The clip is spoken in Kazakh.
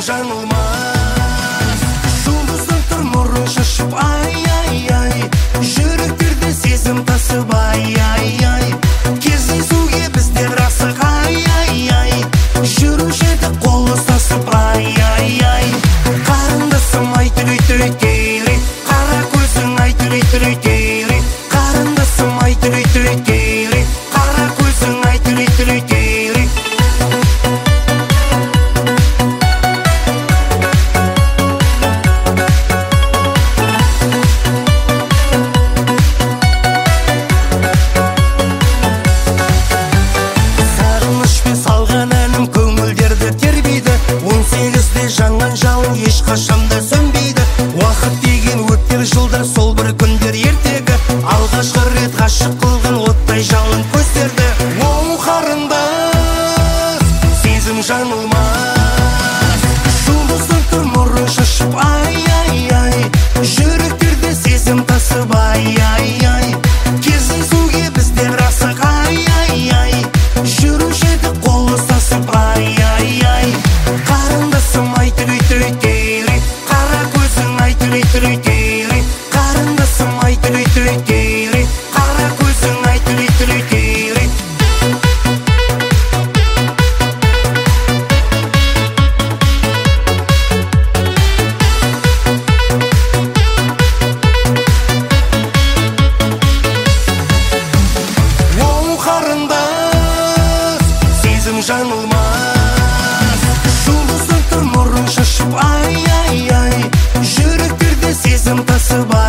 жаңылмас. Жұлдыздың тұр нұрын шашып, ай-ай-ай, жүректерде сезім тасып, ай-ай-ай, кездесуге біздер асық, ай-ай-ай, жүруші едік қол ұстасып, ай-ай-ай. Қарындасым ай түрей-түрей-түрей, қара көзің ай түрей-түрей-түрей, қарындасым ай түрей-түрей-түрей, қара көзің ай түрей-түрей-түрей. Сағынышпен салған әнім көңілдерді тербейді, 18-де жанған жалын ешқашанда сөнбейді. Уақыт деген өтер жылдар, сол бір күндер ертегі, алғашқы рет ғашық қылған оттай жалын көздерді. Оу қарындас, сезім жаңылмас. Жұлдыздың тұр нұрын шашып, ай-ай-ай, жүректерде сезім тасып, ай-ай-ай, кездесуге біздер асық, ай-ай-ай, жүруші едік қол ұстасып, ай-ай-ай. Қарындасым ай түрей-түрей-түрей, қара көзің ай түрей-түрей-түрей, қарындасым ай түрей-түрей-түрей, қара көзің ай түрей-түрей-түрей. Оу қарындас, сезім жаңылмас. Жұлдыздың тұр нұрын шашып, ай-ай-ай, жүректерде сезім тасып,